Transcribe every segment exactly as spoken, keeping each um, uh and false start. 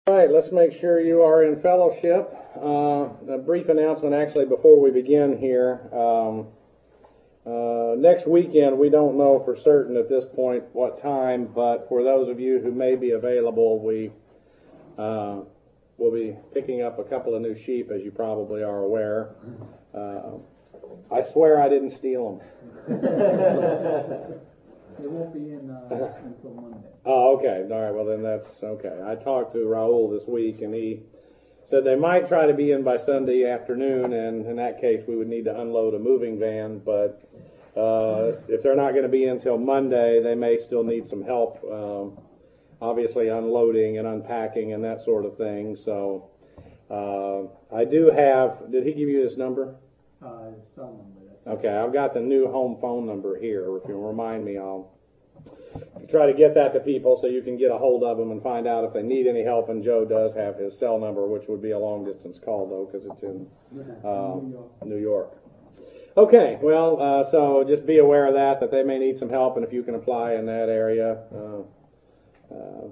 All right, let's make sure you are in fellowship. Uh, a brief announcement actually before we begin here. Um, uh, next weekend, we don't know for certain at this point what time, but for those of you who may be available, we uh, will be picking up a couple of new sheep, as you probably are aware. Uh, I swear I didn't steal them. It won't be in uh, until Monday. Oh, okay. All right. Well, then that's okay. I talked to Raul this week, and he said they might try to be in by Sunday afternoon, and in that case, we would need to unload a moving van. But uh, if they're not going to be in until Monday, they may still need some help, um, obviously unloading and unpacking and that sort of thing. So uh, I do have, did he give you his number? Uh, cell number. Okay, I've got the new home phone number here. If you'll remind me, I'll try to get that to people so you can get a hold of them and find out if they need any help. And Joe does have his cell number, which would be a long-distance call, though, because it's in uh, New York. New York. Okay, well, uh, so just be aware of that, that they may need some help, and if you can apply in that area. Uh, uh,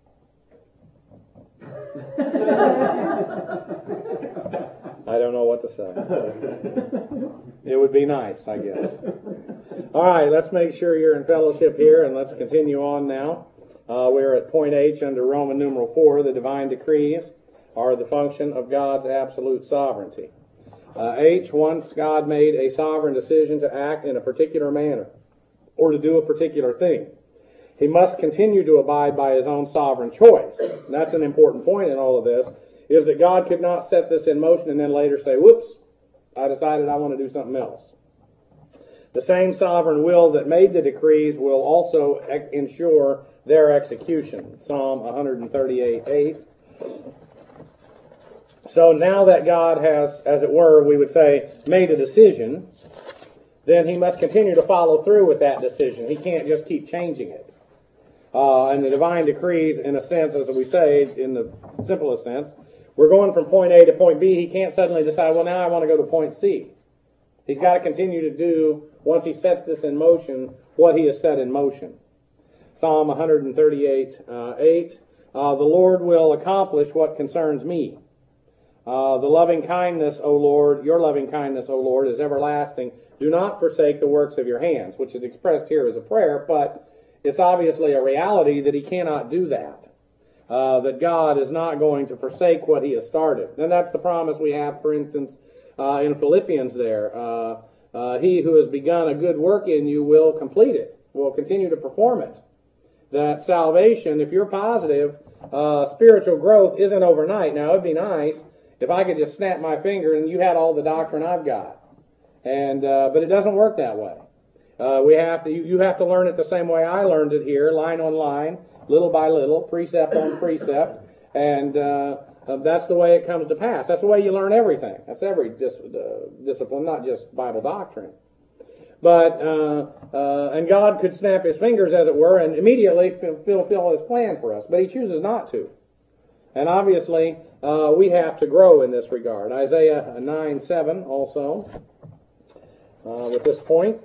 I don't know what to say. It would be nice, I guess. All right, let's make sure you're in fellowship here, and let's continue on now. Uh, we're at point H under Roman numeral four. The divine decrees are the function of God's absolute sovereignty. Uh, H, once God made a sovereign decision to act in a particular manner or to do a particular thing, he must continue to abide by his own sovereign choice. And that's an important point in all of this, is that God could not set this in motion and then later say, whoops, I decided I want to do something else. The same sovereign will that made the decrees will also ensure their execution. Psalm one thirty-eight eight. So now that God has, as it were, we would say, made a decision, then he must continue to follow through with that decision. He can't just keep changing it. Uh, and the divine decrees, in a sense, as we say, in the simplest sense, we're going from point A to point B. He can't suddenly decide, well, now I want to go to point C. He's got to continue to do, once he sets this in motion, what he has set in motion. Psalm one thirty-eight eight, uh, the Lord will accomplish what concerns me. Uh, the loving kindness, O Lord, your loving kindness, O Lord, is everlasting. Do not forsake the works of your hands, which is expressed here as a prayer, but it's obviously a reality that he cannot do that. Uh, that God is not going to forsake what he has started. And that's the promise we have, for instance, uh, in Philippians there. Uh, uh, he who has begun a good work in you will complete it, will continue to perform it. That salvation, if you're positive, uh, spiritual growth isn't overnight. Now, it'd be nice if I could just snap my finger and you had all the doctrine I've got. And uh, but it doesn't work that way. Uh, we have to. You, you have to learn it the same way I learned it here, line on line, little by little, precept on precept, and uh, uh, that's the way it comes to pass. That's the way you learn everything. That's every dis- uh, discipline, not just Bible doctrine. But uh, uh, and God could snap his fingers, as it were, and immediately fulfill his plan for us, but he chooses not to. And obviously, uh, we have to grow in this regard. Isaiah nine seven also, uh, with this point.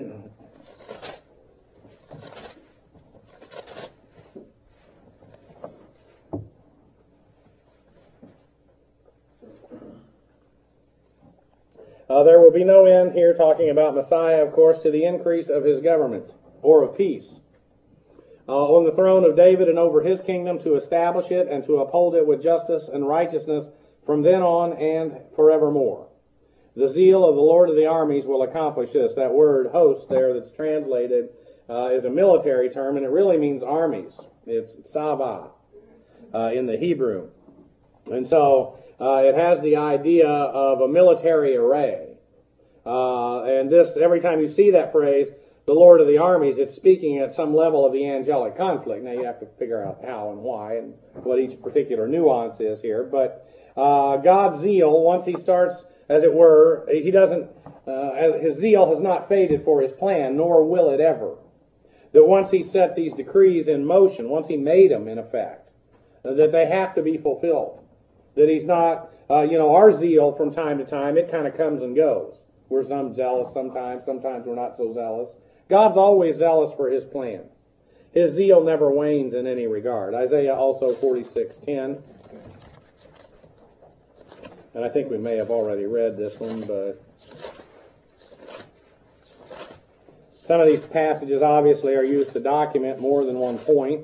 Uh, there will be no end here, talking about Messiah, of course, to the increase of his government, or of peace. Uh, on the throne of David and over his kingdom, to establish it and to uphold it with justice and righteousness from then on and forevermore. The zeal of the Lord of the armies will accomplish this. That word host there that's translated uh, is a military term, and it really means armies. It's Saba uh, in the Hebrew. And so uh, it has the idea of a military array. Uh, and this, every time you see that phrase, the Lord of the armies, it's speaking at some level of the angelic conflict. Now you have to figure out how and why and what each particular nuance is here. But uh, God's zeal, once he starts, as it were, he doesn't, uh, his zeal has not faded for his plan, nor will it ever. That once he set these decrees in motion, once he made them in effect, uh, that they have to be fulfilled. That he's not, uh, you know, our zeal from time to time, it kind of comes and goes. We're some zealous sometimes, sometimes we're not so zealous. God's always zealous for his plan. His zeal never wanes in any regard. Isaiah also forty-six ten. And I think we may have already read this one, but some of these passages obviously are used to document more than one point.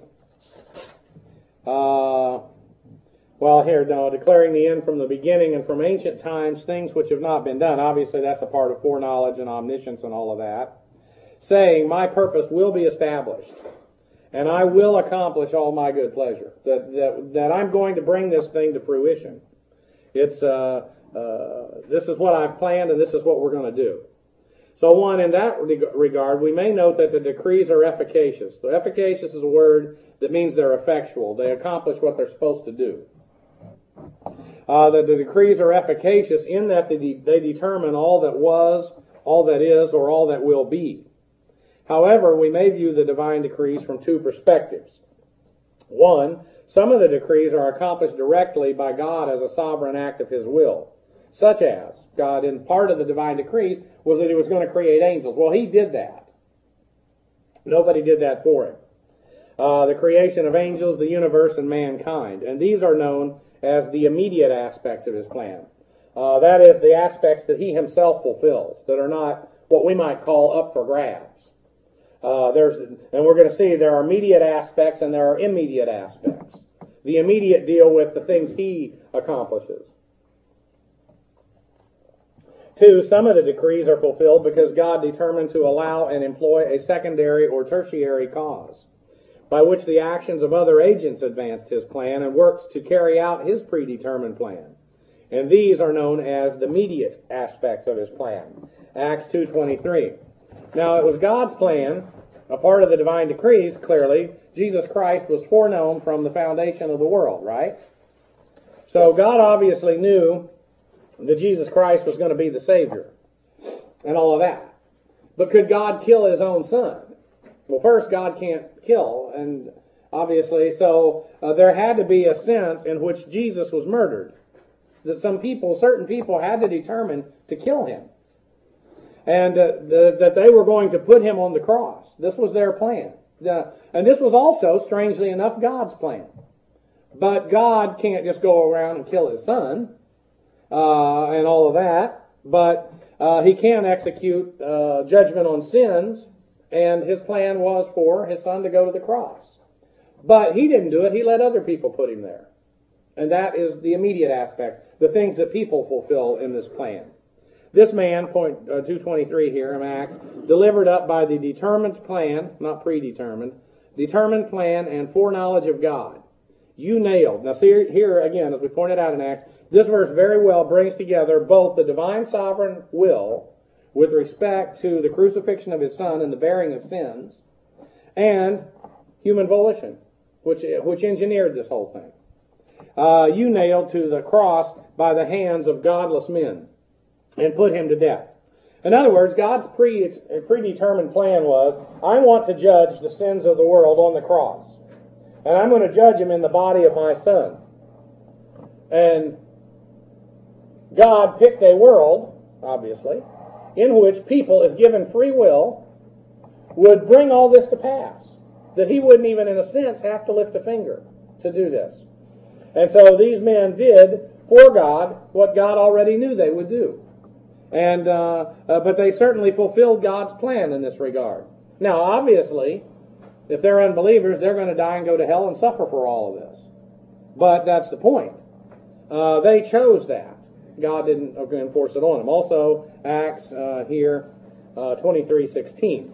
Uh, well, here, no, declaring the end from the beginning and from ancient times, things which have not been done. Obviously, that's a part of foreknowledge and omniscience and all of that. Saying, my purpose will be established, and I will accomplish all my good pleasure. That, that, that I'm going to bring this thing to fruition. It's uh, uh, this is what I've planned, and this is what we're going to do. So, one, in that regard, we may note that the decrees are efficacious. So, efficacious is a word that means they're effectual. They accomplish what they're supposed to do. Uh, that the decrees are efficacious in that they, de- they determine all that was, all that is, or all that will be. However, we may view the divine decrees from two perspectives. One, some of the decrees are accomplished directly by God as a sovereign act of His will. Such as, God, in part of the divine decrees, was that He was going to create angels. Well, He did that. Nobody did that for Him. Uh, the creation of angels, the universe, and mankind. And these are known as the immediate aspects of His plan. Uh, that is, the aspects that He Himself fulfills, that are not what we might call up for grabs. Uh, there's, and we're going to see there are immediate aspects and there are immediate aspects. The immediate deal with the things He accomplishes. Two, some of the decrees are fulfilled because God determined to allow and employ a secondary or tertiary cause, by which the actions of other agents advanced His plan and worked to carry out His predetermined plan. And these are known as the immediate aspects of His plan. Acts two twenty-three. Now, it was God's plan, a part of the divine decrees, clearly. Jesus Christ was foreknown from the foundation of the world, right? So God obviously knew that Jesus Christ was going to be the Savior and all of that. But could God kill His own Son? Well, first, God can't kill, and obviously, so uh, there had to be a sense in which Jesus was murdered. That some people, certain people, had to determine to kill Him. And uh, the, that they were going to put Him on the cross. This was their plan. The, and this was also, strangely enough, God's plan. But God can't just go around and kill His Son uh, and all of that. But uh, He can execute uh, judgment on sins. And His plan was for His Son to go to the cross. But He didn't do it. He let other people put Him there. And that is the immediate aspects, the things that people fulfill in this plan. This man, point uh, two twenty-three here in Acts, delivered up by the determined plan, not predetermined, determined plan and foreknowledge of God. You nailed. Now see here again, as we pointed out in Acts, this verse very well brings together both the divine sovereign will with respect to the crucifixion of His Son and the bearing of sins, and human volition, which, which engineered this whole thing. Uh, you nailed to the cross by the hands of godless men and put Him to death. In other words, God's pre, predetermined plan was, I want to judge the sins of the world on the cross. And I'm going to judge Him in the body of my Son. And God picked a world, obviously, in which people, if given free will, would bring all this to pass. That He wouldn't even, in a sense, have to lift a finger to do this. And so these men did, for God, what God already knew they would do. And uh, uh, but they certainly fulfilled God's plan in this regard. Now, obviously, if they're unbelievers, they're going to die and go to hell and suffer for all of this. But that's the point. Uh, they chose that. God didn't enforce it on them. Also, Acts uh, here, uh, twenty-three sixteen.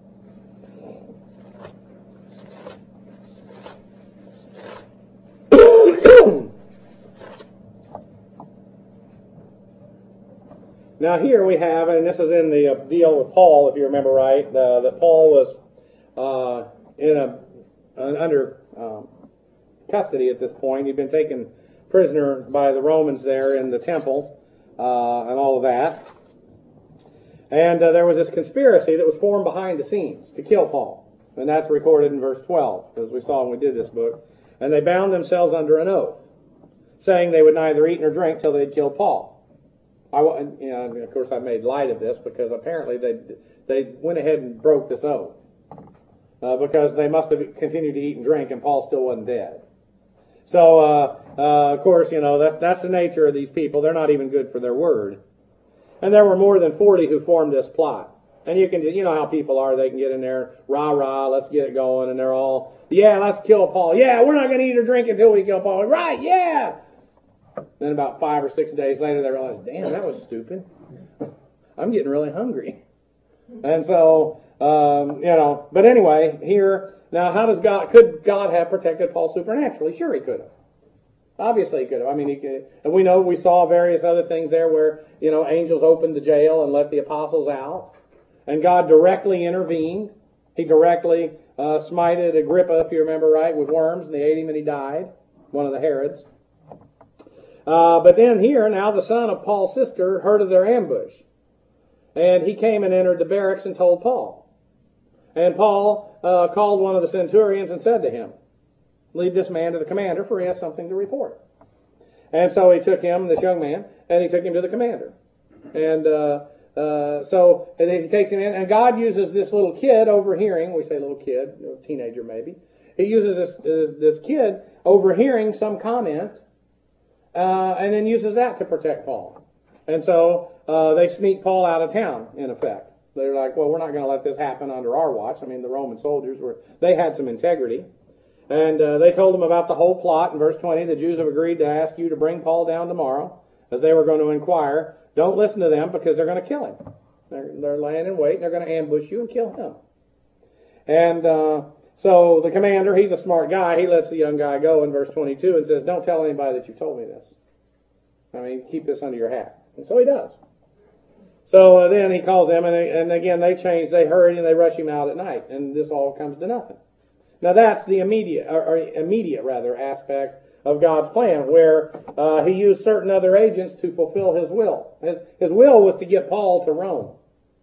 Now here we have, and this is in the uh, deal with Paul, if you remember right, uh, that Paul was uh, in a uh, under um, custody at this point. He'd been taken prisoner by the Romans there in the temple uh, and all of that. And uh, there was this conspiracy that was formed behind the scenes to kill Paul. And that's recorded in verse twelve, as we saw when we did this book. And they bound themselves under an oath, saying they would neither eat nor drink till they'd killed Paul. I, you know, of course, I made light of this because apparently they they went ahead and broke this oath. uh, because they must have continued to eat and drink, and Paul still wasn't dead. So, uh, uh, of course, you know, that's, that's the nature of these people. They're not even good for their word. And there were more than forty who formed this plot. And you can, you know how people are. They can get in there, rah, rah, let's get it going. And they're all, yeah, let's kill Paul. Yeah, we're not going to eat or drink until we kill Paul. Right, yeah. Then about five or six days later, they realize, damn, that was stupid. I'm getting really hungry. And so, um, you know, but anyway, here, now how does God, could God have protected Paul supernaturally? Sure he could have. Obviously he could have. I mean, he could, and we know, we saw various other things there where, you know, angels opened the jail and let the apostles out. And God directly intervened. He directly uh, smited Agrippa, if you remember right, with worms, and they ate him and he died, one of the Herods. Uh, but then here, now the son of Paul's sister heard of their ambush. And he came and entered the barracks and told Paul. And Paul uh, called one of the centurions and said to him, lead this man to the commander, for he has something to report. And so he took him, this young man, and he took him to the commander. And uh, uh, so and he takes him in, and God uses this little kid overhearing, we say little kid, a teenager maybe. He uses this, this, this kid overhearing some comment, uh, and then uses that to protect Paul. And so uh, they sneak Paul out of town, in effect. They're like, well, we're not going to let this happen under our watch. I mean, the Roman soldiers were, they had some integrity. And uh, they told him about the whole plot. In verse twenty, the Jews have agreed to ask you to bring Paul down tomorrow, as they were going to inquire. Don't listen to them, because they're going to kill him. They're, they're laying in wait, and they're going to ambush you and kill him. And uh, so the commander, he's a smart guy. He lets the young guy go in verse twenty-two and says, don't tell anybody that you told me this. I mean, keep this under your hat. And so he does. So uh, then he calls them, and, and again, they change, they hurry, and they rush him out at night. And this all comes to nothing. Now that's the immediate, or, or immediate rather, aspect of God's plan, where uh, he used certain other agents to fulfill his will. His, his will was to get Paul to Rome.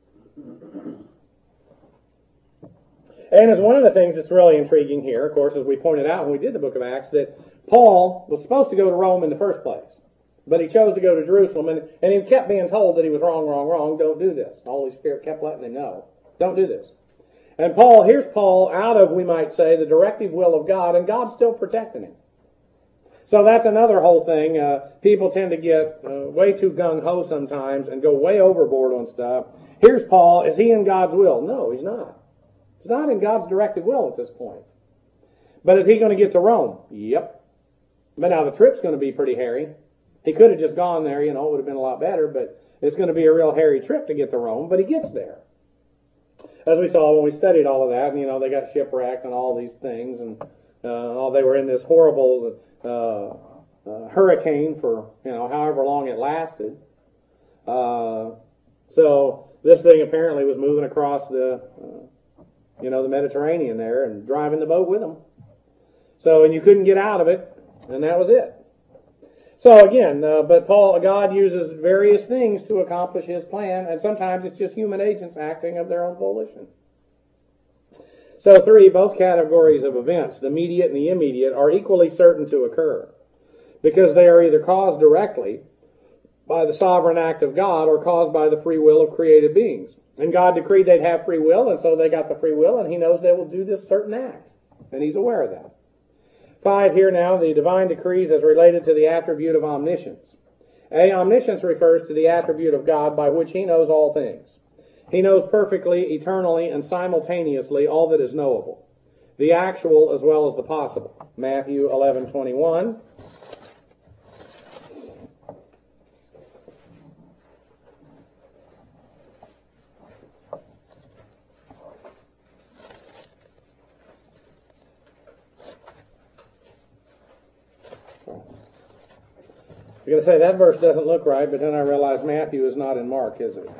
And as one of the things that's really intriguing here, of course, as we pointed out when we did the book of Acts, that Paul was supposed to go to Rome in the first place. But he chose to go to Jerusalem, and, and he kept being told that he was wrong, wrong, wrong, don't do this. The Holy Spirit kept letting him know, don't do this. And Paul, here's Paul out of, we might say, the directive will of God, and God's still protecting him. So that's another whole thing. Uh, people tend to get uh, way too gung-ho sometimes and go way overboard on stuff. Here's Paul. Is he in God's will? No, he's not. He's not in God's directive will at this point. But is he going to get to Rome? Yep. But now the trip's going to be pretty hairy. He could have just gone there, you know, it would have been a lot better, but it's going to be a real hairy trip to get to Rome, but he gets there. As we saw when we studied all of that, you know, they got shipwrecked and all these things, and uh, all, they were in this horrible uh, uh, hurricane for, you know, however long it lasted. Uh, so this thing apparently was moving across the, uh, you know, the Mediterranean there and driving the boat with them. So, and you couldn't get out of it, and that was it. So again, uh, but Paul, God uses various things to accomplish his plan, and sometimes it's just human agents acting of their own volition. So three, both categories of events, the immediate and the immediate, are equally certain to occur, because they are either caused directly by the sovereign act of God or caused by the free will of created beings. And God decreed they'd have free will, and so they got the free will, and he knows they will do this certain act, and he's aware of that. Five here now, the divine decrees as related to the attribute of omniscience. A, omniscience refers to the attribute of God by which he knows all things. He knows perfectly, eternally, and simultaneously all that is knowable, the actual as well as the possible. Matthew eleven twenty-one. I was going to say, that verse doesn't look right, but then I realized Matthew is not in Mark, is it?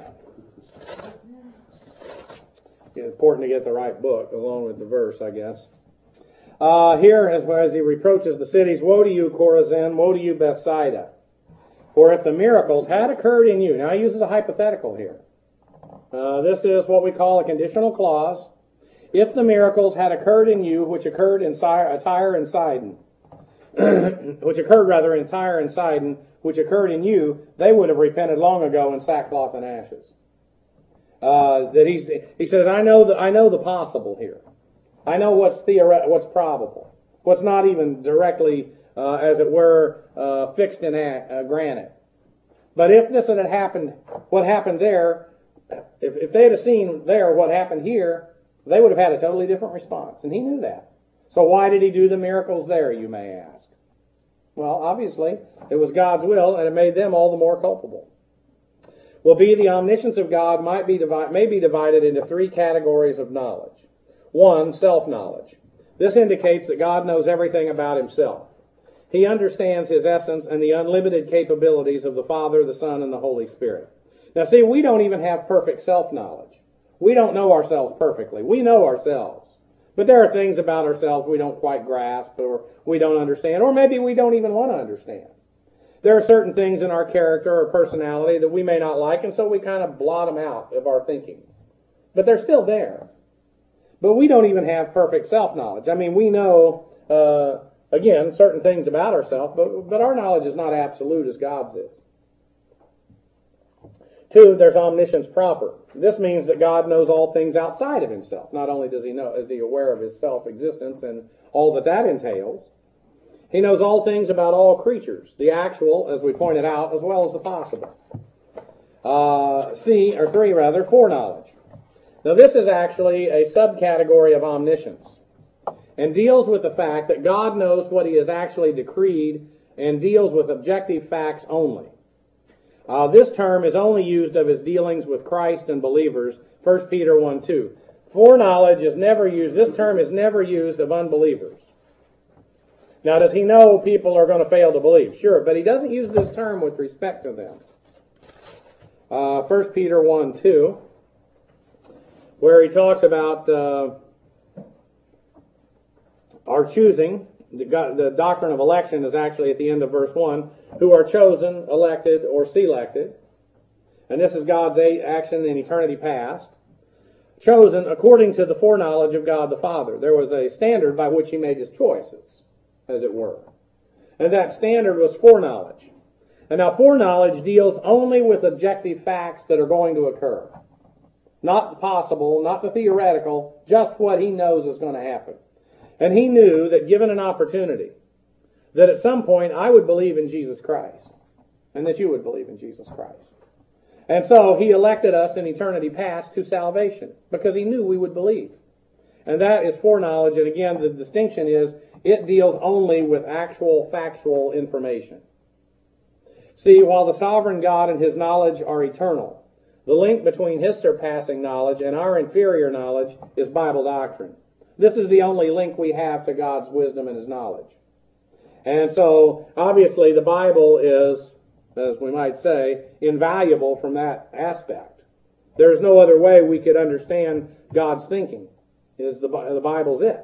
It's important to get the right book, along with the verse, I guess. Uh, here, as, as he reproaches the cities, woe to you, Chorazin, woe to you, Bethsaida. For if the miracles had occurred in you, now he uses a hypothetical here. Uh, this is what we call a conditional clause. If the miracles had occurred in you, which occurred in Tyre and Sidon, which occurred rather in Tyre and Sidon, which occurred in you, they would have repented long ago in sackcloth and ashes. Uh, that he's, he says, I know the, I know the possible here. I know what's theoret- what's probable, what's not even directly, uh, as it were, uh, fixed in a- uh, granite. But if this had happened, what happened there, if, if they had seen there what happened here, they would have had a totally different response, and he knew that. So why did he do the miracles there, you may ask? Well, obviously, it was God's will, and it made them all the more culpable. Well, B, the omniscience of God might be divi- may be divided into three categories of knowledge. One, self-knowledge. This indicates that God knows everything about himself. He understands his essence and the unlimited capabilities of the Father, the Son, and the Holy Spirit. Now, see, we don't even have perfect self-knowledge. We don't know ourselves perfectly. We know ourselves. But there are things about ourselves we don't quite grasp, or we don't understand, or maybe we don't even want to understand. There are certain things in our character or personality that we may not like, and so we kind of blot them out of our thinking. But they're still there. But we don't even have perfect self-knowledge. I mean, we know, uh, again, certain things about ourselves, but, but our knowledge is not absolute as God's is. Two, there's omniscience proper. This means that God knows all things outside of himself. Not only does he know, is he aware of his self-existence and all that that entails, he knows all things about all creatures, the actual, as we pointed out, as well as the possible. Uh, C, or three rather, foreknowledge. Now this is actually a subcategory of omniscience and deals with the fact that God knows what he has actually decreed and deals with objective facts only. Uh, this term is only used of his dealings with Christ and believers, First Peter one two. Foreknowledge is never used, this term is never used of unbelievers. Now, does he know people are going to fail to believe? Sure, but he doesn't use this term with respect to them. Uh, First Peter one two, where he talks about uh, our choosing. The, the doctrine of election is actually at the end of verse one, who are chosen, elected, or selected. And this is God's action in eternity past. Chosen according to the foreknowledge of God the Father. There was a standard by which he made his choices, as it were. And that standard was foreknowledge. And now foreknowledge deals only with objective facts that are going to occur. Not the possible, not the theoretical, just what he knows is going to happen. And he knew that given an opportunity, that at some point I would believe in Jesus Christ, and that you would believe in Jesus Christ. And so he elected us in eternity past to salvation, because he knew we would believe. And that is foreknowledge, and again, the distinction is, it deals only with actual, factual information. See, while the sovereign God and his knowledge are eternal, the link between his surpassing knowledge and our inferior knowledge is Bible doctrine. This is the only link we have to God's wisdom and his knowledge. And so, obviously, the Bible is, as we might say, invaluable from that aspect. There's no other way we could understand God's thinking. Is the, the Bible's it.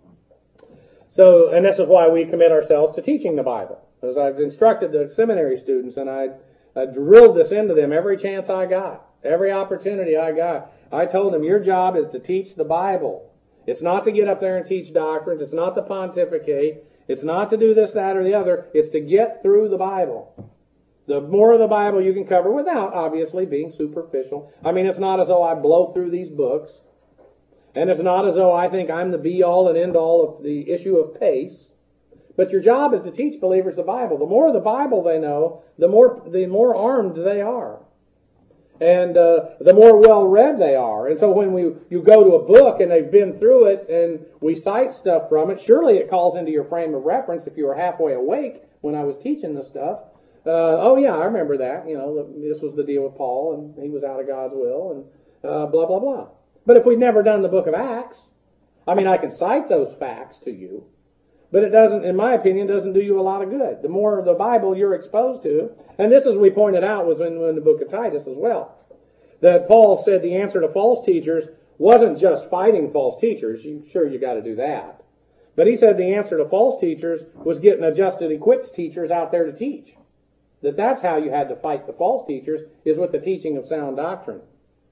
So, and this is why we commit ourselves to teaching the Bible. As I've instructed the seminary students, and I, I drilled this into them every chance I got, every opportunity I got. I told them, your job is to teach the Bible. It's not to get up there and teach doctrines. It's not to pontificate. It's not to do this, that, or the other. It's to get through the Bible. The more of the Bible you can cover without, obviously, being superficial. I mean, it's not as though I blow through these books. And it's not as though I think I'm the be-all and end-all of the issue of pace. But your job is to teach believers the Bible. The more of the Bible they know, the more, the more armed they are. And uh, the more well-read they are. And so when we you go to a book and they've been through it and we cite stuff from it, surely it calls into your frame of reference if you were halfway awake when I was teaching this stuff. Uh, oh, yeah, I remember that. You know, this was the deal with Paul, and he was out of God's will, and uh, blah, blah, blah. But if we've never done the book of Acts, I mean, I can cite those facts to you, but it doesn't, in my opinion, doesn't do you a lot of good. The more of the Bible you're exposed to, and this, as we pointed out, was in, in the book of Titus as well, that Paul said the answer to false teachers wasn't just fighting false teachers. You, sure, you got to do that. But he said the answer to false teachers was getting adjusted, equipped teachers out there to teach. That that's how you had to fight the false teachers, is with the teaching of sound doctrine.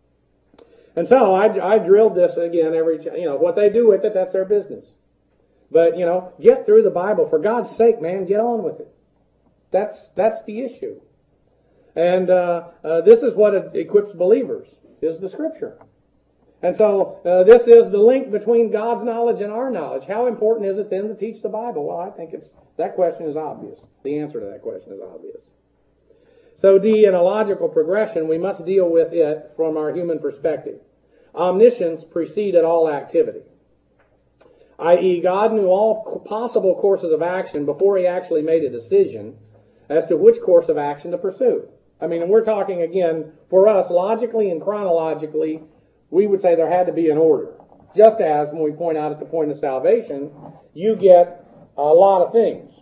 And so I, I drilled this again every, you know, what they do with it, that's their business. But, you know, get through the Bible. For God's sake, man, get on with it. That's, that's the issue. And uh, uh, this is what it equips believers, is the Scripture. And so uh, this is the link between God's knowledge and our knowledge. How important is it then to teach the Bible? Well, I think it's that question is obvious. The answer to that question is obvious. So D, in a logical progression, we must deal with it from our human perspective. Omniscience preceded all activity, that is, God knew all possible courses of action before he actually made a decision as to which course of action to pursue. I mean, and we're talking, again, for us, logically and chronologically, we would say there had to be an order. Just as, when we point out at the point of salvation, you get a lot of things.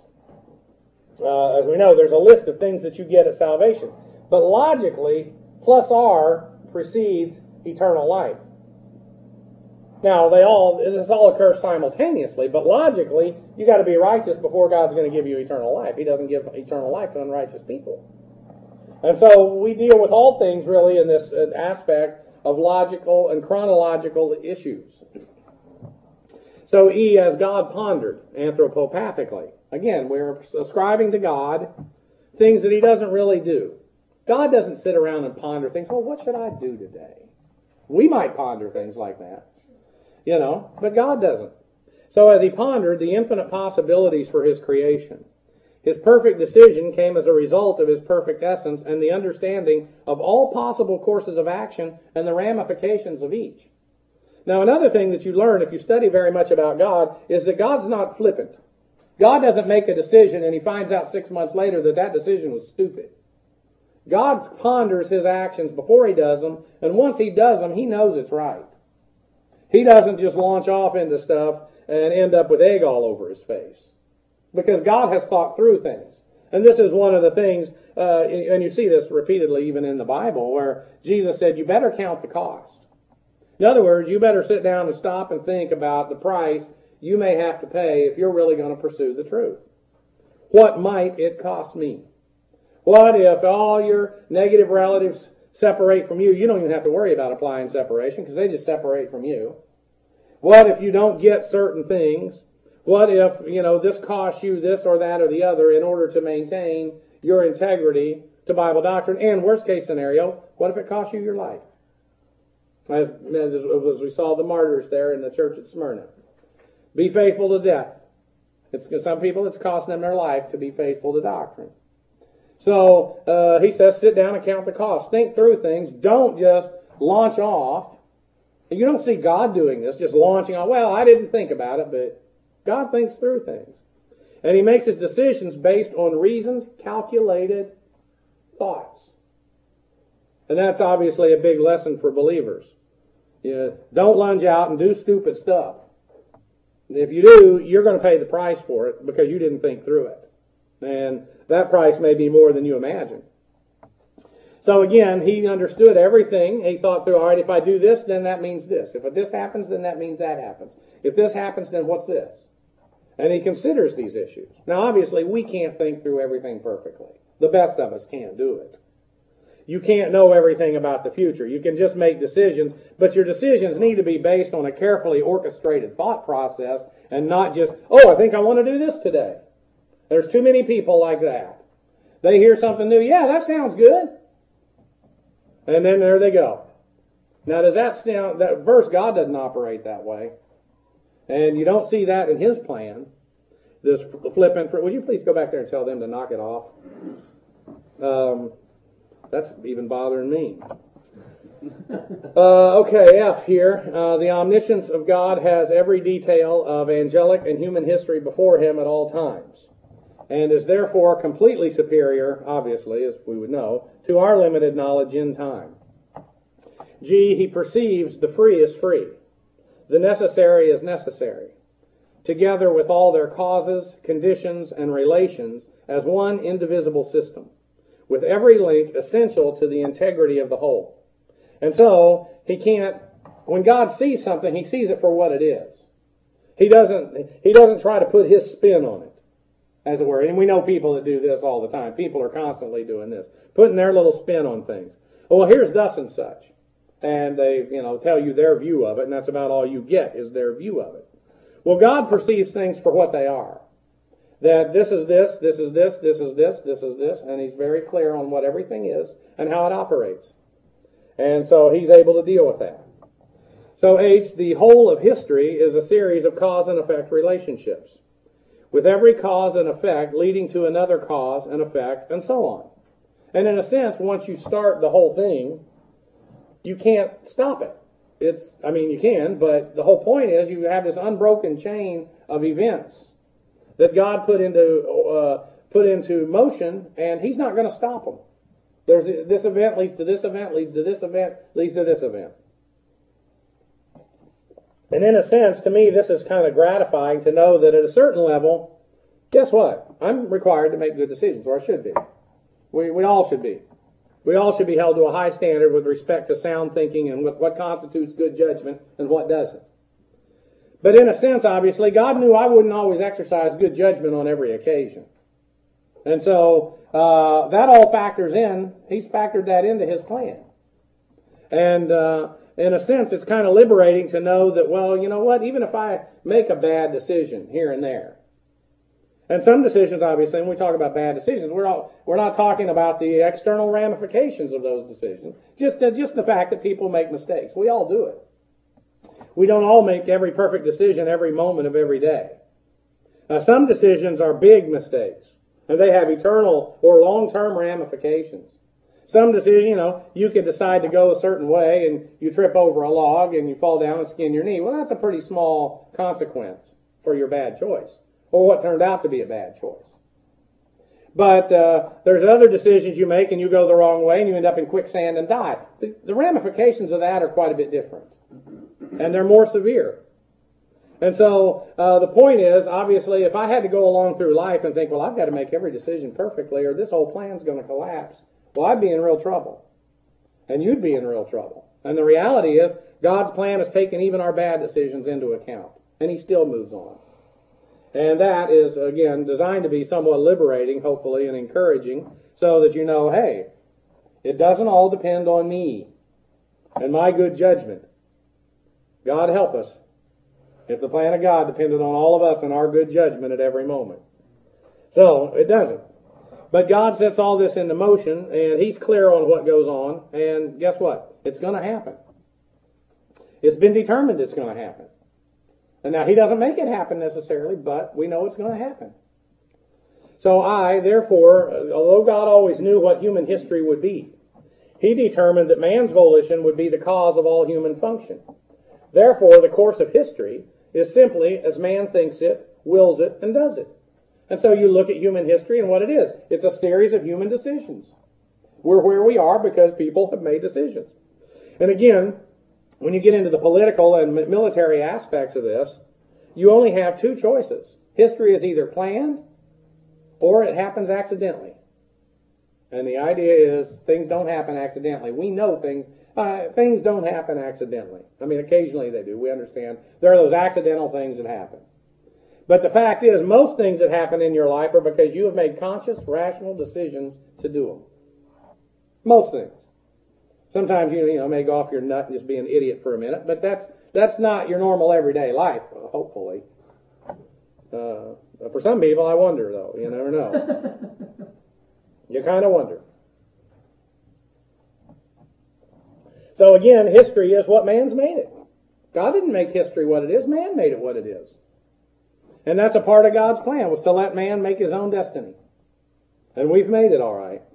Uh, as we know, there's a list of things that you get at salvation. But logically, plus R precedes eternal life. Now, they all this all occurs simultaneously, but logically, you got to be righteous before God's going to give you eternal life. He doesn't give eternal life to unrighteous people. And so we deal with all things, really, in this aspect of logical and chronological issues. So E, as God pondered anthropopathically. Again, we're ascribing to God things that he doesn't really do. God doesn't sit around and ponder things. Well, what should I do today? We might ponder things like that, you know, but God doesn't. So as he pondered the infinite possibilities for his creation, his perfect decision came as a result of his perfect essence and the understanding of all possible courses of action and the ramifications of each. Now, another thing that you learn if you study very much about God is that God's not flippant. God doesn't make a decision and he finds out six months later that that decision was stupid. God ponders his actions before he does them, and once he does them, he knows it's right. He doesn't just launch off into stuff and end up with egg all over his face. Because God has thought through things. And this is one of the things, uh, and you see this repeatedly even in the Bible, where Jesus said, you better count the cost. In other words, you better sit down and stop and think about the price you may have to pay if you're really going to pursue the truth. What might it cost me? What if all your negative relatives separate from you? You don't even have to worry about applying separation because they just separate from you. What if you don't get certain things? What if, you know, this costs you this or that or the other in order to maintain your integrity to Bible doctrine? And worst case scenario, what if it costs you your life? As, as we saw the martyrs there in the church at Smyrna. Be faithful to death. It's, some people, it's costing them their life to be faithful to doctrine. So uh, he says, sit down and count the cost. Think through things. Don't just launch off. You don't see God doing this, just launching off. Well, I didn't think about it, but God thinks through things. And he makes his decisions based on reasoned, calculated thoughts. And that's obviously a big lesson for believers. You don't lunge out and do stupid stuff. If you do, you're going to pay the price for it because you didn't think through it. And that price may be more than you imagine. So again, he understood everything. He thought through, all right, if I do this, then that means this. If this happens, then that means that happens. If this happens, then what's this? And he considers these issues. Now, obviously, we can't think through everything perfectly. The best of us can't do it. You can't know everything about the future. You can just make decisions, but your decisions need to be based on a carefully orchestrated thought process and not just, oh, I think I want to do this today. There's too many people like that. They hear something new. Yeah, that sounds good. And then there they go. Now, does that sound, that verse, God doesn't operate that way. And you don't see that in his plan. This flippant, would you please go back there and tell them to knock it off? Um, that's even bothering me. Uh, okay, F here. Uh, the omniscience of God has every detail of angelic and human history before him at all times, and is therefore completely superior, obviously, as we would know, to our limited knowledge in time. G, he perceives the free as free, the necessary as necessary, together with all their causes, conditions, and relations as one indivisible system, with every link essential to the integrity of the whole. And so, he can't, when God sees something, he sees it for what it is. He doesn't, he doesn't try to put his spin on it, as it were. And we know people that do this all the time. People are constantly doing this, putting their little spin on things. Well, here's thus and such. And they, you know, tell you their view of it, and that's about all you get is their view of it. Well, God perceives things for what they are. That this is this, this is this, this is this, this is this, and he's very clear on what everything is and how it operates. And so he's able to deal with that. So H, the whole of history is a series of cause and effect relationships, with every cause and effect leading to another cause and effect, and so on. And in a sense, once you start the whole thing, you can't stop it. It's, I mean, you can, but the whole point is you have this unbroken chain of events that God put into uh, put into motion, and He's not going to stop them. There's this event leads to this event, leads to this event, leads to this event. And in a sense, to me, this is kind of gratifying to know that at a certain level, guess what? I'm required to make good decisions, or I should be. We we all should be. We all should be held to a high standard with respect to sound thinking and what, what constitutes good judgment and what doesn't. But in a sense, obviously, God knew I wouldn't always exercise good judgment on every occasion. And so uh, that all factors in. He's factored that into His plan. And uh, in a sense, it's kind of liberating to know that, well, you know what? Even if I make a bad decision here and there, and some decisions, obviously, when we talk about bad decisions, we're all, we're not talking about the external ramifications of those decisions. Just, uh, just the fact that people make mistakes. We all do it. We don't all make every perfect decision every moment of every day. Uh, some decisions are big mistakes, and they have eternal or long-term ramifications. Some decision, you know, you could decide to go a certain way, and you trip over a log, and you fall down and skin your knee. Well, that's a pretty small consequence for your bad choice, or what turned out to be a bad choice. But uh, there's other decisions you make and you go the wrong way and you end up in quicksand and die. The, the ramifications of that are quite a bit different. And they're more severe. And so uh, the point is, obviously, if I had to go along through life and think, well, I've got to make every decision perfectly or this whole plan's going to collapse, well, I'd be in real trouble. And you'd be in real trouble. And the reality is, God's plan has taken even our bad decisions into account. And He still moves on. And that is, again, designed to be somewhat liberating, hopefully, and encouraging, so that you know, hey, it doesn't all depend on me and my good judgment. God help us if the plan of God depended on all of us and our good judgment at every moment. So, it doesn't. But God sets all this into motion, and He's clear on what goes on, and guess what? It's going to happen. It's been determined it's going to happen. And now He doesn't make it happen necessarily, but we know it's going to happen. So I, therefore, although God always knew what human history would be, He determined that man's volition would be the cause of all human function. Therefore, the course of history is simply as man thinks it, wills it, and does it. And so you look at human history and what it is. It's a series of human decisions. We're where we are because people have made decisions. And again, when you get into the political and military aspects of this, you only have two choices. History is either planned or it happens accidentally. And the idea is things don't happen accidentally. We know things, uh, things don't happen accidentally. I mean, occasionally they do. We understand there are those accidental things that happen. But the fact is, most things that happen in your life are because you have made conscious, rational decisions to do them. Most things. Sometimes you, you know, may go off your nut and just be an idiot for a minute, but that's that's not your normal everyday life, hopefully. Uh, for some people, I wonder, though. You never know. You kind of wonder. So again, history is what man's made it. God didn't make history what it is. Man made it what it is. And that's a part of God's plan, was to let man make his own destiny. And we've made it all right.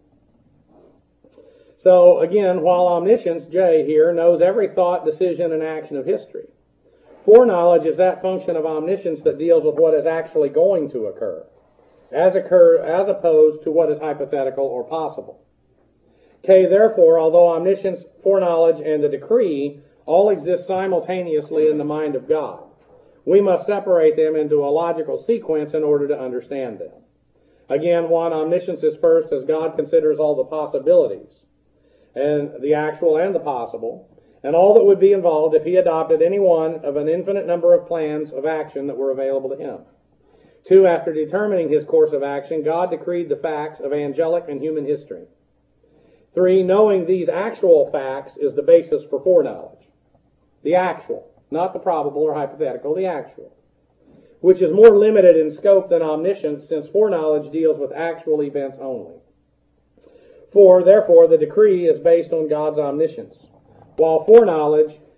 So again, while omniscience, J here, knows every thought, decision, and action of history, foreknowledge is that function of omniscience that deals with what is actually going to occur, as occur as opposed to what is hypothetical or possible. K, therefore, although omniscience, foreknowledge, and the decree all exist simultaneously in the mind of God, we must separate them into a logical sequence in order to understand them. Again, one, omniscience is first as God considers all the possibilities, and the actual and the possible, and all that would be involved if He adopted any one of an infinite number of plans of action that were available to Him. Two, after determining His course of action, God decreed the facts of angelic and human history. Three, knowing these actual facts is the basis for foreknowledge. The actual. Not the probable or hypothetical, the actual, which is more limited in scope than omniscience, since foreknowledge deals with actual events only. Four, therefore, the decree is based on God's omniscience, while foreknowledge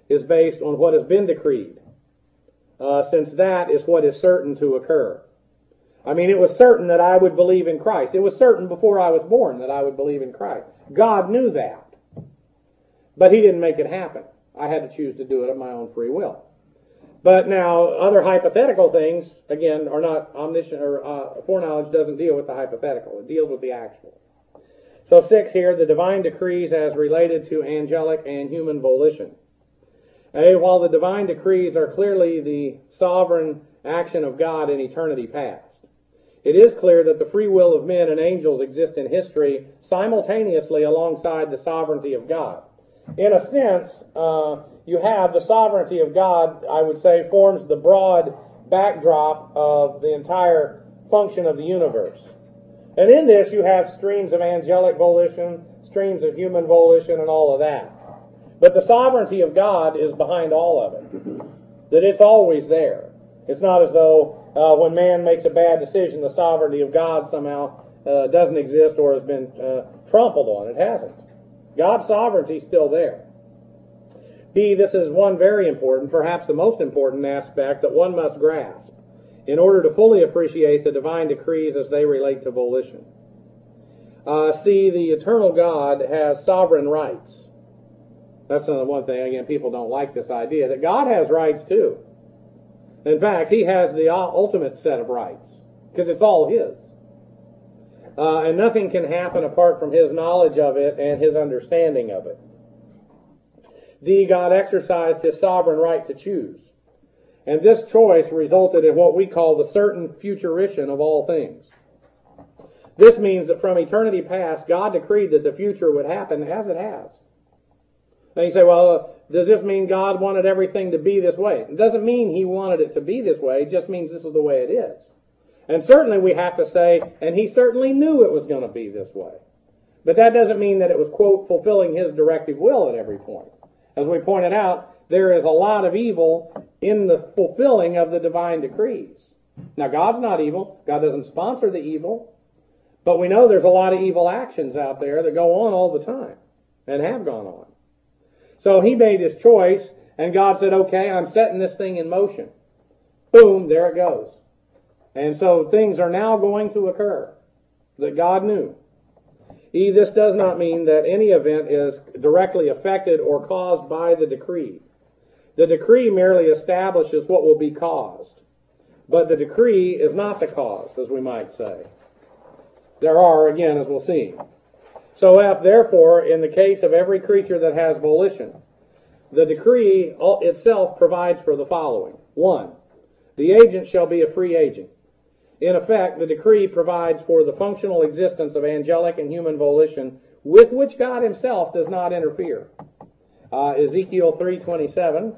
is based on what has been decreed, uh, since that is what is certain to occur. I mean, it was certain that I would believe in Christ. It was certain before I was born that I would believe in Christ. God knew that. But he didn't make it happen. I had to choose to do it of my own free will. But now, other hypothetical things, again, are not omniscient, or uh, foreknowledge doesn't deal with the hypothetical. It deals with the actual. So six here, the divine decrees as related to angelic and human volition. A, while the divine decrees are clearly the sovereign action of God in eternity past, it is clear that the free will of men and angels exist in history simultaneously alongside the sovereignty of God. In a sense, uh, you have the sovereignty of God, I would say, forms the broad backdrop of the entire function of the universe. And in this, you have streams of angelic volition, streams of human volition, and all of that. But the sovereignty of God is behind all of it. That it's always there. It's not as though uh, when man makes a bad decision, the sovereignty of God somehow uh, doesn't exist or has been uh, trampled on. It hasn't. God's sovereignty is still there. B, this is one very important, perhaps the most important aspect that one must grasp in order to fully appreciate the divine decrees as they relate to volition. Uh, C, the eternal God has sovereign rights. That's another one thing, again, people don't like this idea, that God has rights too. In fact, he has the ultimate set of rights, because it's all his. Uh, and nothing can happen apart from his knowledge of it and his understanding of it. D, God exercised his sovereign right to choose. And this choice resulted in what we call the certain futurition of all things. This means that from eternity past, God decreed that the future would happen as it has. Now you say, well, uh, does this mean God wanted everything to be this way? It doesn't mean he wanted it to be this way. It just means this is the way it is. And certainly we have to say, and he certainly knew it was going to be this way. But that doesn't mean that it was, quote, fulfilling his directive will at every point. As we pointed out, there is a lot of evil in the fulfilling of the divine decrees. Now, God's not evil. God doesn't sponsor the evil. But we know there's a lot of evil actions out there that go on all the time and have gone on. So he made his choice, and God said, okay, I'm setting this thing in motion. Boom, there it goes. And so things are now going to occur that God knew. E, this does not mean that any event is directly affected or caused by the decree. The decree merely establishes what will be caused. But the decree is not the cause, as we might say. There are, again, as we'll see. So F, therefore, in the case of every creature that has volition, the decree itself provides for the following. One, the agent shall be a free agent. In effect, the decree provides for the functional existence of angelic and human volition with which God himself does not interfere. Uh, Ezekiel three twenty-seven.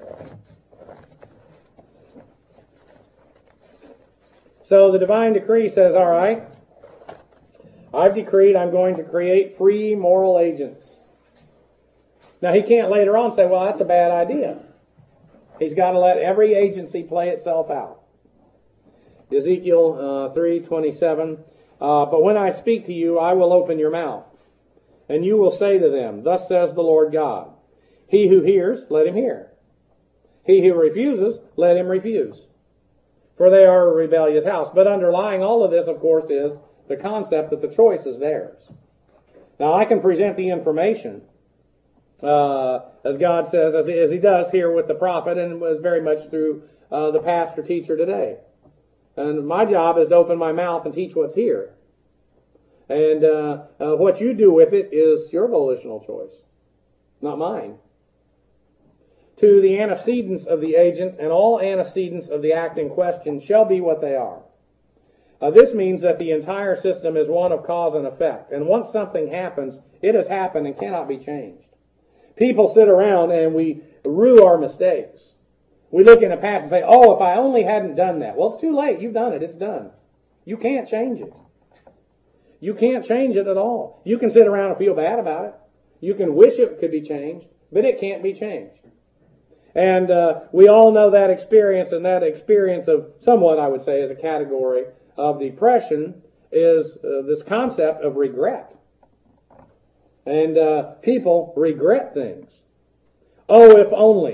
So the divine decree says, all right, I've decreed I'm going to create free moral agents. Now he can't later on say, well, that's a bad idea. He's got to let every agency play itself out. Ezekiel uh, three twenty-seven, uh, but when I speak to you, I will open your mouth, and you will say to them, thus says the Lord God, he who hears, let him hear. He who refuses, let him refuse. For they are a rebellious house. But underlying all of this, of course, is the concept that the choice is theirs. Now, I can present the information, uh, as God says, as he, as he does here with the prophet, and was very much through uh, the pastor teacher today. And my job is to open my mouth and teach what's here. And uh, uh, what you do with it is your volitional choice, not mine. To the antecedents of the agent, and all antecedents of the act in question shall be what they are. Uh, this means that the entire system is one of cause and effect. And once something happens, it has happened and cannot be changed. People sit around and we rue our mistakes. We look in the past and say, oh, if I only hadn't done that. Well, it's too late. You've done it. It's done. You can't change it. You can't change it at all. You can sit around and feel bad about it. You can wish it could be changed, but it can't be changed. And uh, we all know that experience, and that experience of somewhat, I would say, as a category of depression is uh, this concept of regret. And uh, people regret things. Oh, if only.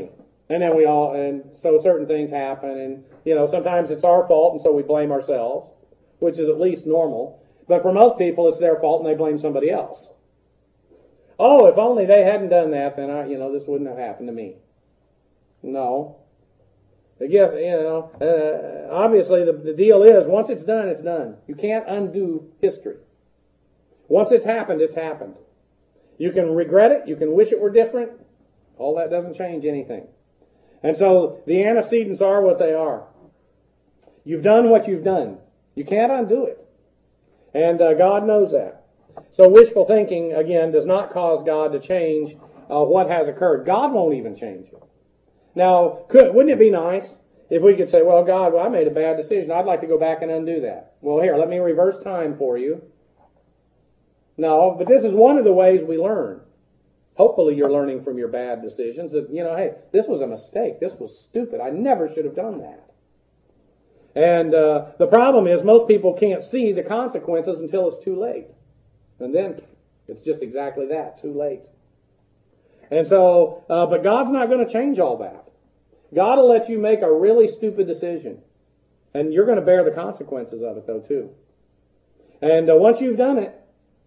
And then we all, and so certain things happen, and, you know, sometimes it's our fault, and so we blame ourselves, which is at least normal. But for most people, it's their fault, and they blame somebody else. Oh, if only they hadn't done that, then I, you know, this wouldn't have happened to me. No. I guess, you know, uh, obviously the, the deal is, once it's done, it's done. You can't undo history. Once it's happened, it's happened. You can regret it, you can wish it were different. All that doesn't change anything. And so the antecedents are what they are. You've done what you've done. You can't undo it. And uh, God knows that. So wishful thinking, again, does not cause God to change uh, what has occurred. God won't even change it. Now, could, wouldn't it be nice if we could say, well, God, well, I made a bad decision. I'd like to go back and undo that. Well, here, let me reverse time for you. No, but this is one of the ways we learn. Hopefully you're learning from your bad decisions that, you know, hey, this was a mistake. This was stupid. I never should have done that. And uh, the problem is most people can't see the consequences until it's too late. And then it's just exactly that, too late. And so, uh, but God's not going to change all that. God will let you make a really stupid decision. And you're going to bear the consequences of it, though, too. And uh, once you've done it,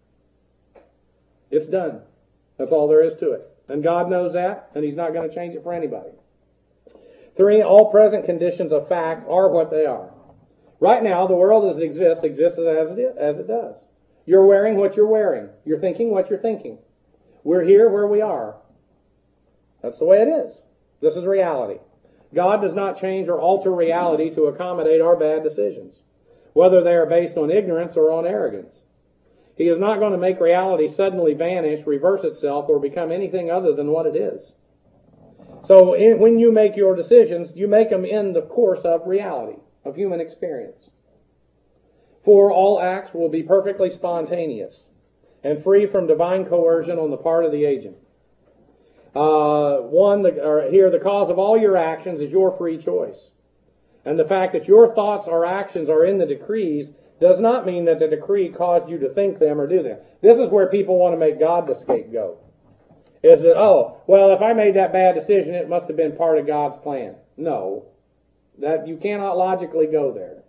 it's done. That's all there is to it. And God knows that, and He's not going to change it for anybody. Three, all present conditions of fact are what they are. Right now, the world as it exists, exists as it is, as it does. You're wearing what you're wearing. You're thinking what you're thinking. We're here where we are. That's the way it is. This is reality. God does not change or alter reality to accommodate our bad decisions, whether they are based on ignorance or on arrogance. He is not going to make reality suddenly vanish, reverse itself, or become anything other than what it is. So in, when you make your decisions, you make them in the course of reality, of human experience. For all acts will be perfectly spontaneous and free from divine coercion on the part of the agent. Uh, one, the, or here, the cause of all your actions is your free choice. And the fact that your thoughts or actions are in the decrees does not mean that the decree caused you to think them or do them. This is where people want to make God the scapegoat. Is that, oh, well, if I made that bad decision, it must have been part of God's plan. No. That you cannot logically go there.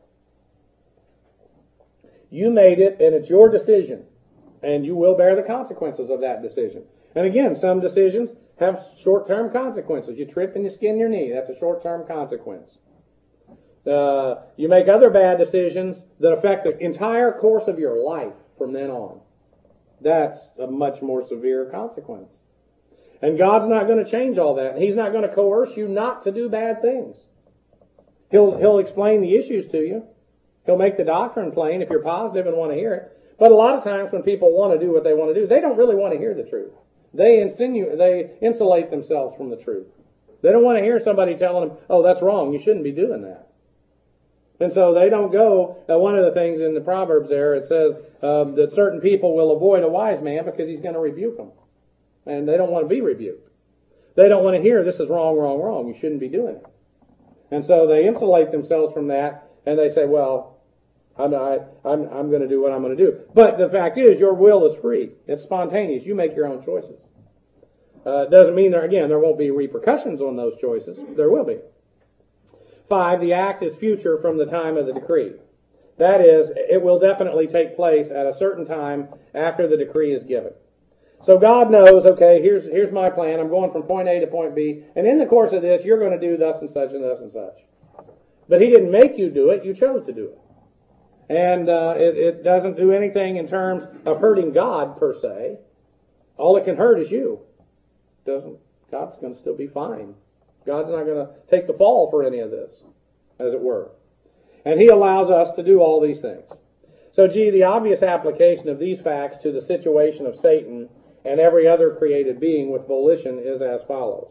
You made it, and it's your decision. And you will bear the consequences of that decision. And again, some decisions have short-term consequences. You trip and you skin your knee. That's a short-term consequence. Uh, you make other bad decisions that affect the entire course of your life from then on. That's a much more severe consequence. And God's not going to change all that. He's not going to coerce you not to do bad things. He'll, he'll explain the issues to you. He'll make the doctrine plain if you're positive and want to hear it. But a lot of times when people want to do what they want to do, they don't really want to hear the truth. They insinuate, they insulate themselves from the truth. They don't want to hear somebody telling them, oh, that's wrong, you shouldn't be doing that. And so they don't go, uh, one of the things in the Proverbs there, it says um, that certain people will avoid a wise man because he's going to rebuke them. And they don't want to be rebuked. They don't want to hear, this is wrong, wrong, wrong, you shouldn't be doing it. And so they insulate themselves from that, and they say, well, I'm, not, I'm, I'm going to do what I'm going to do. But the fact is, your will is free. It's spontaneous. You make your own choices. Uh, it doesn't mean, there, again, there won't be repercussions on those choices. There will be. Five, the act is future from the time of the decree. That is, it will definitely take place at a certain time after the decree is given. So God knows, okay, here's, here's my plan. I'm going from point A to point B. And in the course of this, you're going to do thus and such and thus and such. But He didn't make you do it. You chose to do it. And uh, it, it doesn't do anything in terms of hurting God, per se. All it can hurt is you. Doesn't God's going to still be fine. God's not going to take the fall for any of this, as it were. And He allows us to do all these things. So, gee, the obvious application of these facts to the situation of Satan and every other created being with volition is as follows.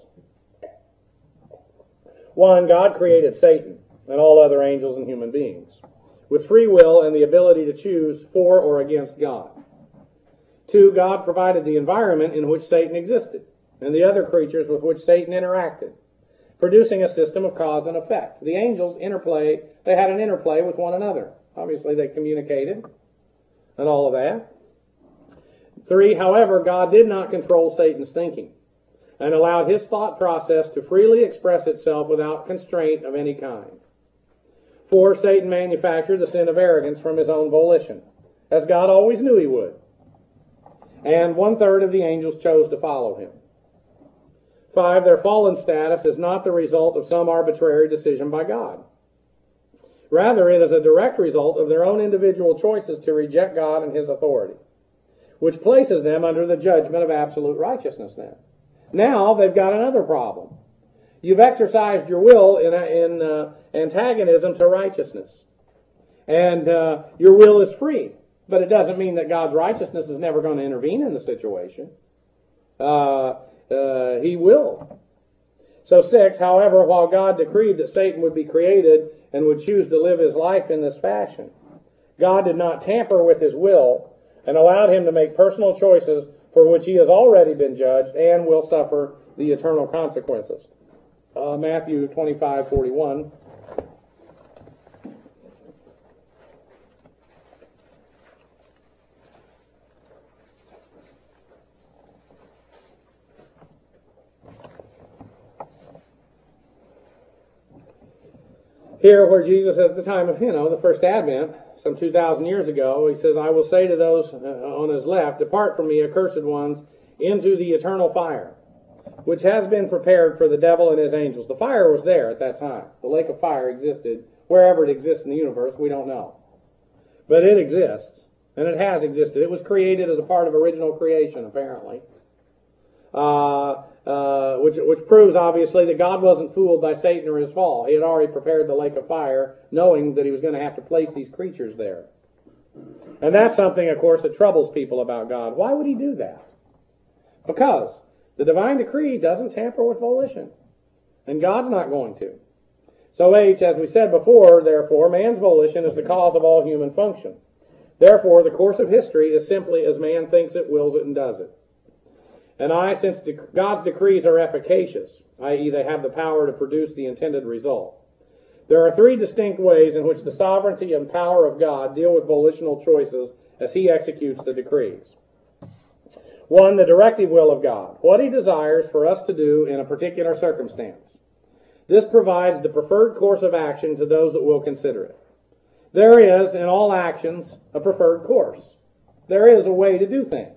One, God created Satan and all other angels and human beings with free will and the ability to choose for or against God. Two, God provided the environment in which Satan existed and the other creatures with which Satan interacted, producing a system of cause and effect. The angels interplay, they had an interplay with one another. Obviously, they communicated and all of that. Three, however, God did not control Satan's thinking. and allowed his thought process to freely express itself without constraint of any kind. Four, Satan manufactured the sin of arrogance from his own volition, as God always knew he would. And one-third of the angels chose to follow him. Five, their fallen status is not the result of some arbitrary decision by God. Rather, it is a direct result of their own individual choices to reject God and his authority, which places them under the judgment of absolute righteousness then. Now they've got another problem. You've exercised your will in, in uh, antagonism to righteousness. And uh, your will is free. But it doesn't mean that God's righteousness is never going to intervene in the situation. Uh, uh, he will. So six, however, while God decreed that Satan would be created and would choose to live his life in this fashion, God did not tamper with his will and allowed him to make personal choices for which he has already been judged and will suffer the eternal consequences. Uh, Matthew twenty-five forty-one. Here, where Jesus, at the time of, you know, the first Advent, some two thousand years ago, he says, I will say to those on his left, depart from me, accursed ones, into the eternal fire, which has been prepared for the devil and his angels. The fire was there at that time. The lake of fire existed. Wherever it exists in the universe, we don't know. But it exists, and it has existed. It was created as a part of original creation, apparently. Uh, uh, which, which proves, obviously, that God wasn't fooled by Satan or his fall. He had already prepared the lake of fire, knowing that he was going to have to place these creatures there. And that's something, of course, that troubles people about God. Why would he do that? Because the divine decree doesn't tamper with volition. And God's not going to. So H, as we said before, therefore, man's volition is the cause of all human function. Therefore, the course of history is simply as man thinks it, wills it, and does it. And I, since de- God's decrees are efficacious, that is they have the power to produce the intended result, there are three distinct ways in which the sovereignty and power of God deal with volitional choices as he executes the decrees. One, the directive will of God, what he desires for us to do in a particular circumstance. This provides the preferred course of action to those that will consider it. There is, in all actions, a preferred course. There is a way to do things.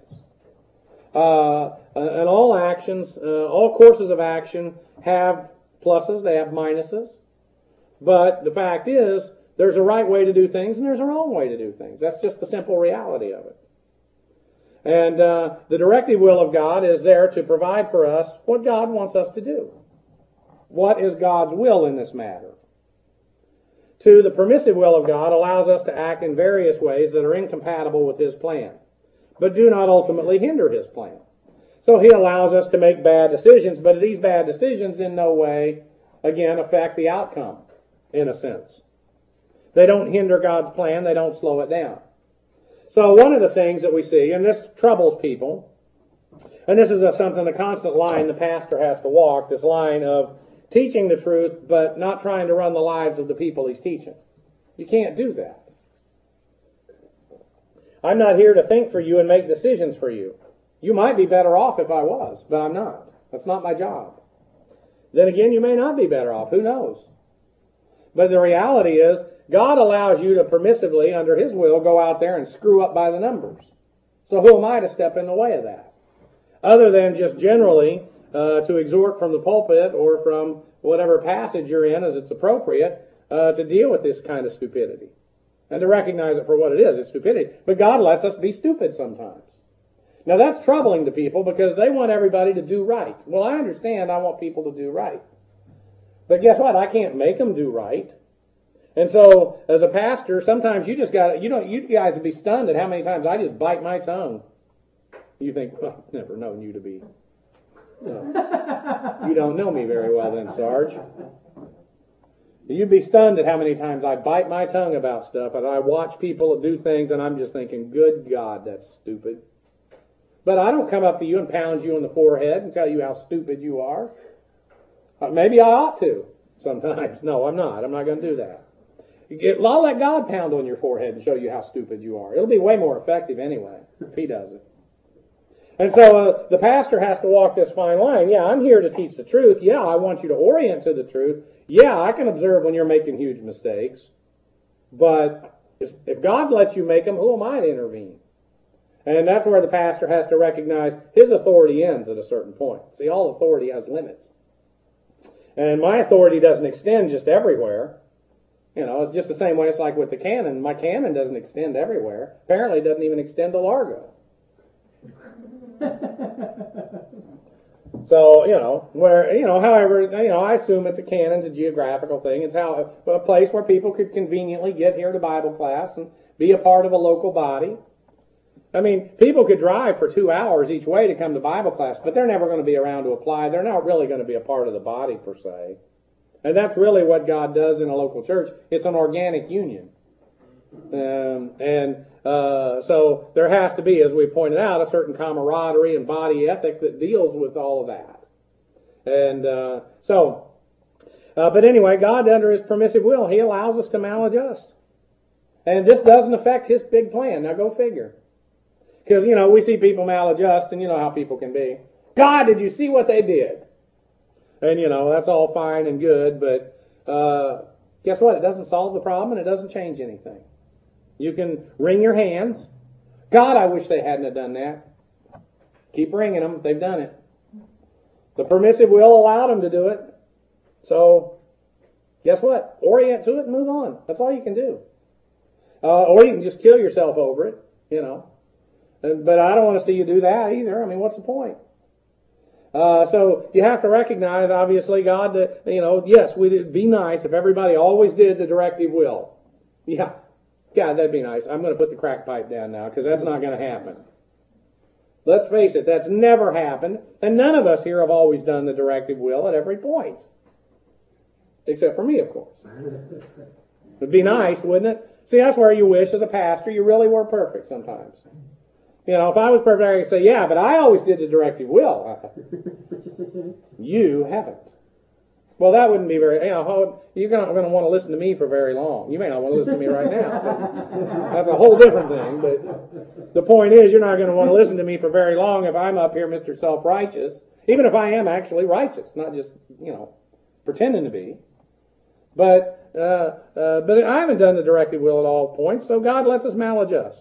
Uh, and all actions, uh, all courses of action have pluses, they have minuses. But the fact is, there's a right way to do things and there's a wrong way to do things. That's just the simple reality of it. And uh, the directive will of God is there to provide for us what God wants us to do. What is God's will in this matter? Two, the permissive will of God allows us to act in various ways that are incompatible with his plan, but do not ultimately hinder his plan. So he allows us to make bad decisions, but these bad decisions in no way, again, affect the outcome, in a sense. They don't hinder God's plan, they don't slow it down. So one of the things that we see, and this troubles people, and this is a, something, a constant line the pastor has to walk, this line of teaching the truth, but not trying to run the lives of the people he's teaching. You can't do that. I'm not here to think for you and make decisions for you. You might be better off if I was, but I'm not. That's not my job. Then again, you may not be better off. Who knows? But the reality is, God allows you to permissively, under his will, go out there and screw up by the numbers. So who am I to step in the way of that? Other than just generally uh, to exhort from the pulpit or from whatever passage you're in as it's appropriate uh, to deal with this kind of stupidity. And to recognize it for what it is. It's stupidity. But God lets us be stupid sometimes. Now that's troubling to people because they want everybody to do right. Well, I understand I want people to do right. But guess what? I can't make them do right. And so, as a pastor, sometimes you just got, you know, you guys would be stunned at how many times I just bite my tongue. You think, well, I've never known you to be, no. You don't know me very well then, Sarge. You'd be stunned at how many times I bite my tongue about stuff and I watch people do things and I'm just thinking, good God, that's stupid. But I don't come up to you and pound you on the forehead and tell you how stupid you are. Uh, maybe I ought to sometimes. No, I'm not. I'm not going to do that. I'll let God pound on your forehead and show you how stupid you are. It'll be way more effective anyway if he does it. And so uh, the pastor has to walk this fine line. Yeah, I'm here to teach the truth. Yeah, I want you to orient to the truth. Yeah, I can observe when you're making huge mistakes. But if God lets you make them, who am I to intervene? And that's where the pastor has to recognize his authority ends at a certain point. See, all authority has limits. And my authority doesn't extend just everywhere. You know, it's just the same way it's like with the canon. My canon doesn't extend everywhere. Apparently it doesn't even extend to Largo. So, you know, where, you know, however, you know, I assume it's a canon's a geographical thing. It's how a place where people could conveniently get here to Bible class and be a part of a local body. I mean, people could drive for two hours each way to come to Bible class, but they're never going to be around to apply. They're not really going to be a part of the body per se. And that's really what God does in a local church. It's an organic union. Um, and uh, so there has to be, as we pointed out, a certain camaraderie and body ethic that deals with all of that. And uh, so, uh, but anyway, God, under His permissive will, He allows us to maladjust. And this doesn't affect His big plan. Now go figure. Because, you know, we see people maladjust, and you know how people can be. God, did you see what they did? And, you know, that's all fine and good, but uh, guess what? It doesn't solve the problem, and it doesn't change anything. You can wring your hands. God, I wish they hadn't have done that. Keep wringing them. They've done it. The permissive will allowed them to do it. So, guess what? Orient to it and move on. That's all you can do. Uh, or you can just kill yourself over it, you know. And, but I don't want to see you do that either. I mean, what's the point? Uh, so you have to recognize, obviously, God, that, you know, yes, it'd be nice if everybody always did the directive will. Yeah. Yeah, that'd be nice. I'm going to put the crack pipe down now because that's not going to happen. Let's face it, that's never happened. And none of us here have always done the directive will at every point. Except for me, of course. It'd be nice, wouldn't it? See, that's where you wish as a pastor you really were perfect sometimes. You know, if I was perfect, I could say, yeah, but I always did the directive will. You haven't. Well, that wouldn't be very, you know, you're not going to want to listen to me for very long. You may not want to listen to me right now. That's a whole different thing. But the point is, you're not going to want to listen to me for very long if I'm up here, Mister Self-Righteous, even if I am actually righteous, not just, you know, pretending to be. But, uh, uh, but I haven't done the directive will at all points, so God lets us maladjust.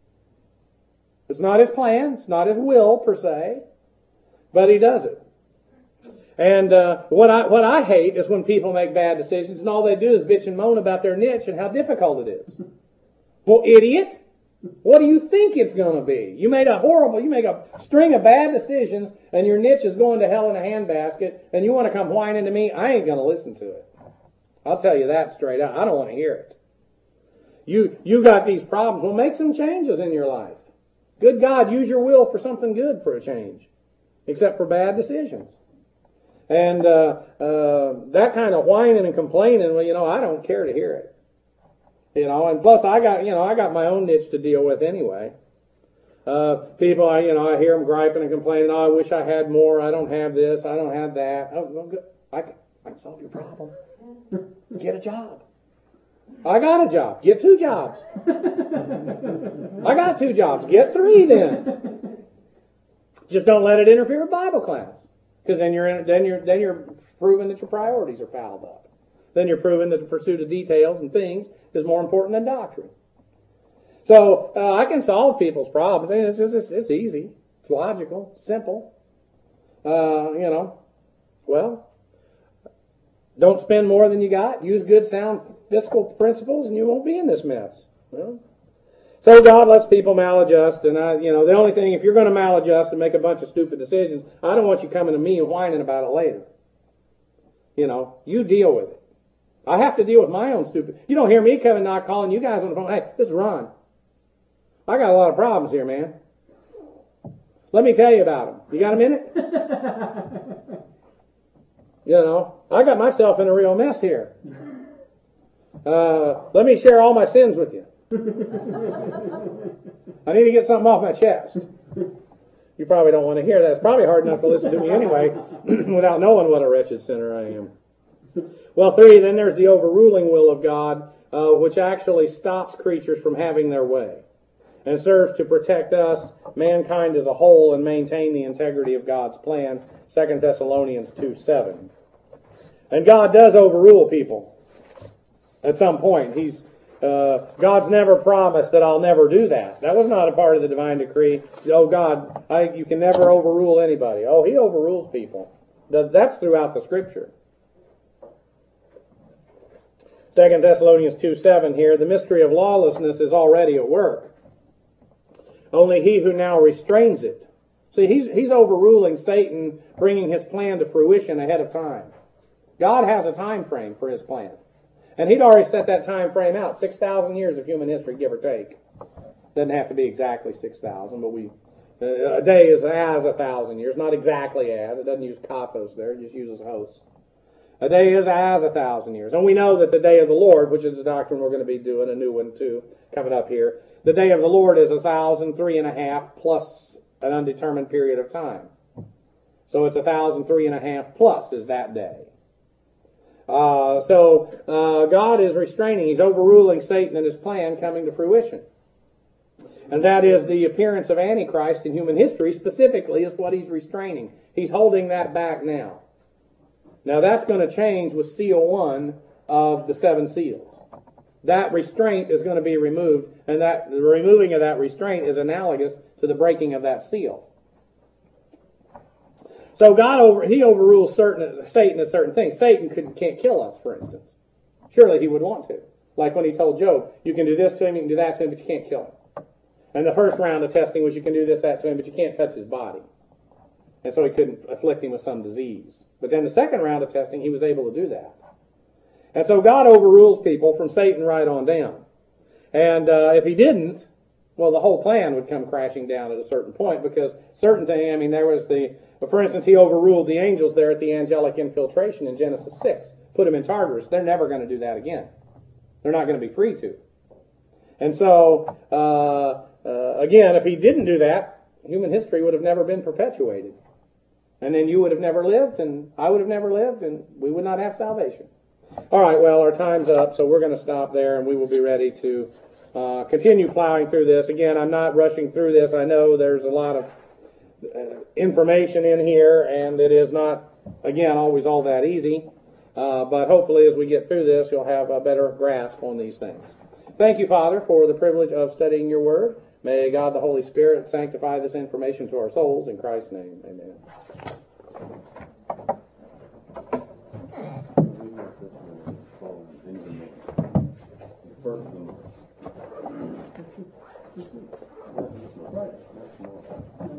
It's not His plan. It's not His will, per se. But He does it. And uh, what I what I hate is when people make bad decisions and all they do is bitch and moan about their niche and how difficult it is. Well, idiot, what do you think it's going to be? You made a horrible, you make a string of bad decisions and your niche is going to hell in a handbasket and you want to come whining to me? I ain't going to listen to it. I'll tell you that straight out. I don't want to hear it. You you got these problems. Well, make some changes in your life. Good God, use your will for something good for a change, except for bad decisions. And uh, uh, that kind of whining and complaining, well, you know, I don't care to hear it. You know, and plus I got, you know, I got my own niche to deal with anyway. Uh, people, I, you know, I hear them griping and complaining, oh, I wish I had more, I don't have this, I don't have that. Oh, well, good. I can, I can solve your problem. Get a job. I got a job. Get two jobs. I got two jobs. Get three then. Just don't let it interfere with Bible class. Because then you're in, then you're then you're proving that your priorities are fouled up. Then you're proving that the pursuit of details and things is more important than doctrine. So uh, I can solve people's problems. I mean, it's just it's, it's easy. It's logical. Simple. Uh, you know. Well, don't spend more than you got. Use good, sound fiscal principles, and you won't be in this mess. Well. So God lets people maladjust, and I, you know, the only thing, if you're going to maladjust and make a bunch of stupid decisions, I don't want you coming to me and whining about it later. You know, you deal with it. I have to deal with my own stupid. You don't hear me coming knock calling you guys on the phone. Hey, this is Ron. I got a lot of problems here, man. Let me tell you about them. You got a minute? You know, I got myself in a real mess here. Uh, let me share all my sins with you. I need to get something off my chest. You probably don't want to hear that. It's probably hard enough to listen to me anyway without knowing what a wretched sinner I am. Well, three, then there's the overruling will of God, uh, which actually stops creatures from having their way. and serves to protect us, mankind as a whole, and maintain the integrity of God's plan. Second Thessalonians two seven. And God does overrule people at some point. He's uh, God's never promised that I'll never do that. That was not a part of the divine decree. Oh, God, I, you can never overrule anybody. Oh, He overrules people. That's throughout the Scripture. Second Thessalonians two seven here, the mystery of lawlessness is already at work. Only he who now restrains it. See, he's, he's overruling Satan, bringing his plan to fruition ahead of time. God has a time frame for His plan. And He'd already set that time frame out. six thousand years of human history, give or take. Doesn't have to be exactly six thousand, but we uh, a day is as a thousand years. Not exactly as. It doesn't use kathos there. It just uses hos. A day is as a thousand years. And we know that the day of the Lord, which is a doctrine we're going to be doing, a new one too, coming up here. The day of the Lord is a thousand, three and a half, plus an undetermined period of time. So it's a thousand, three and a half plus is that day. Uh, so uh, God is restraining. He's overruling Satan and his plan coming to fruition. And that is the appearance of Antichrist in human history specifically is what He's restraining. He's holding that back now. Now that's going to change with seal one of the seven seals. That restraint is going to be removed, and that the removing of that restraint is analogous to the breaking of that seal. So God over He overrules certain Satan at certain things. Satan could, can't kill us, for instance. Surely he would want to. Like when he told Job, you can do this to him, you can do that to him, but you can't kill him. And the first round of testing was you can do this, that to him, but you can't touch his body. And so he couldn't afflict him with some disease. But then the second round of testing, he was able to do that. And so God overrules people from Satan right on down. And uh, if He didn't, well, the whole plan would come crashing down at a certain point because certain thing, I mean, there was the, for instance, He overruled the angels there at the angelic infiltration in Genesis six. Put them in Tartarus. They're never going to do that again. They're not going to be free to. And so, uh, uh, again, if He didn't do that, human history would have never been perpetuated. And then you would have never lived, and I would have never lived, and we would not have salvation. All right, well, our time's up, so we're going to stop there, and we will be ready to uh, continue plowing through this. Again, I'm not rushing through this. I know there's a lot of uh, information in here, and it is not, again, always all that easy. Uh, but hopefully as we get through this, you'll have a better grasp on these things. Thank you, Father, for the privilege of studying your word. May God the Holy Spirit sanctify this information to our souls. In Christ's name, amen. Right.